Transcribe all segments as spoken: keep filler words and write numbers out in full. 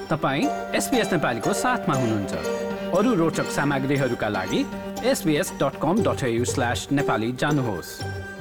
तपाईँ एसबीएस नेपालीको साथमा हुनुहुन्छ। अरू रोचक सामग्रीहरूका लागि S B S dot com dot A U slash Nepali जानुहोस्।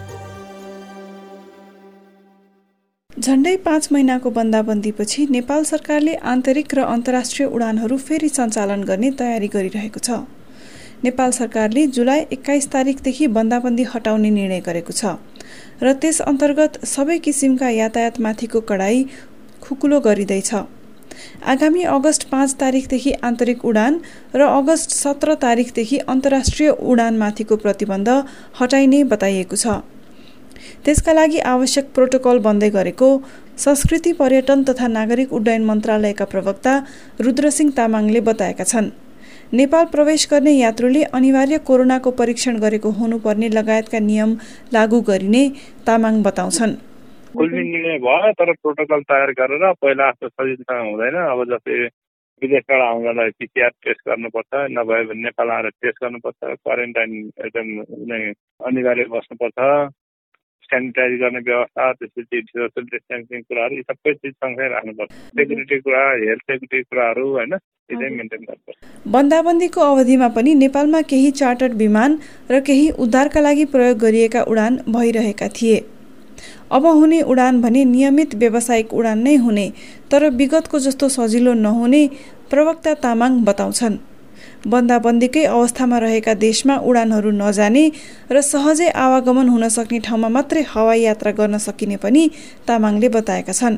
झण्डै पाँच महिनाको बन्दाबन्दीपछि नेपाल सरकारले आन्तरिक र अन्तर्राष्ट्रिय उडानहरू फेरि सञ्चालन गर्ने तयारी गरिरहेको छ। नेपाल सरकारले जुलाई एक्काइस तारिकदेखि बन्दाबन्दी हटाउने निर्णय गरेको छ र त्यस अन्तर्गत सबै किसिमका यातायातमाथिको कडाई खुकुलो गरिँदैछ। आगामी अगस्त पाँच तारिकदेखि आन्तरिक उडान र अगस्त सत्र तारिकदेखि अन्तर्राष्ट्रिय उडानमाथिको प्रतिबन्ध हटाइने बताइएको छ। त्यसका लागि आवश्यक प्रोटोकल बन्दै गरेको संस्कृति पर्यटन तथा नागरिक उड्डयन मन्त्रालयका प्रवक्ता रुद्रसिंह तामाङले बताएका छन्। नेपाल प्रवेश गर्ने यात्रुले अनिवार्य कोरोनाको परीक्षण गरेको हुनुपर्ने लगायतका नियम लागू गरिने तामाङ बताउँछन्। खोल्ने निर्णय भयो, तर प्रोटोकल तयार गरेर पहिला जस्तो सजिलोसँग हुँदैन। अब जस्तै विदेशबाट आउनलाई पिसिआर टेस्ट गर्नुपर्छ, नभए भने नेपाल आएर टेस्ट गर्नुपर्छ, क्वारेन्टाइन एकदम अनिवार्य बस्नुपर्छ, सेनिटाइज गर्ने व्यवस्था, त्यसपछि सोसियल डिस्टेन्सिङ कुराहरू यी सबै चिज सँगै राख्नुपर्छ। सेक्युरिटी कुरा, हेल्थ सेक्युरिटी कुराहरू होइन यदि मेन्टेन गर्नुपर्छ। बन्दाबन्दीको अवधिमा पनि नेपालमा केही चार्टर्ड विमान र केही उद्धारका लागि प्रयोग गरिएका उडान भइरहेका थिए। अब हुने उडान भने नियमित व्यावसायिक उडान नै हुने, तर विगतको जस्तो सजिलो नहुने प्रवक्ता तामाङ बताउँछन्। बन्दाबन्दीकै अवस्थामा रहेका देशमा उडानहरू नजाने र सहजै आवागमन हुन सक्ने ठाउँमा मात्रै हवाई यात्रा गर्न सकिने पनि तामाङले बताएका छन्।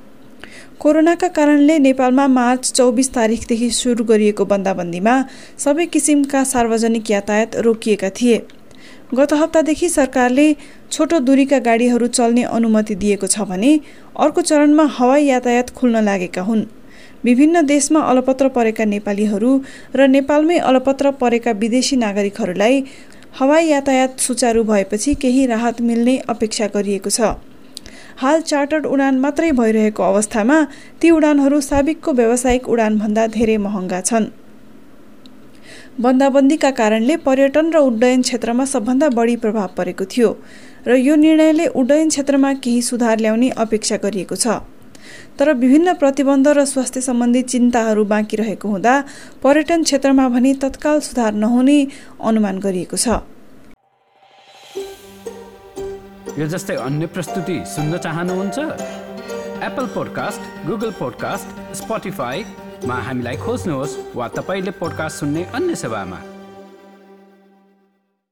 कोरोनाका कारणले नेपालमा मार्च चौबिस तारिकदेखि सुरु गरिएको बन्दाबन्दीमा सबै किसिमका सार्वजनिक यातायात रोकिएका थिए। गत हप्तादेखि सरकारले छोटो दूरीका गाडीहरू चल्ने अनुमति दिएको छ भने अर्को चरणमा हवाई यातायात खुल्न लागेका हुन्। विभिन्न देशमा अलपत्र परेका नेपालीहरू र नेपालमै अलपत्र परेका विदेशी नागरिकहरूलाई हवाई यातायात सुचारू भएपछि केही राहत मिल्ने अपेक्षा गरिएको छ। हाल चार्टर्ड उडान मात्रै भइरहेको अवस्थामा ती उडानहरू साबिकको व्यावसायिक उडानभन्दा धेरै महँगा छन्। बन्दाबन्दीका कारणले पर्यटन र उड्डयन क्षेत्रमा सबभन्दा बढी प्रभाव परेको थियो र यो निर्णयले उड्डयन क्षेत्रमा केही सुधार ल्याउने अपेक्षा गरिएको छ। तर विभिन्न प्रतिबन्ध र स्वास्थ्य सम्बन्धी चिन्ताहरू बाँकी रहेको हुँदा पर्यटन क्षेत्रमा भने तत्काल सुधार नहुने अनुमान गरिएको छ। यो जस्तै अन्य प्रस्तुति सुन्न चाहनुहुन्छ? एप्पल पोडकास्ट, गुगल पोडकास्ट, स्पोटिफाईमा हामीलाई खोज्नुहोस् वा तपाईँले पोडकास्ट सुन्ने अन्य सेवामा।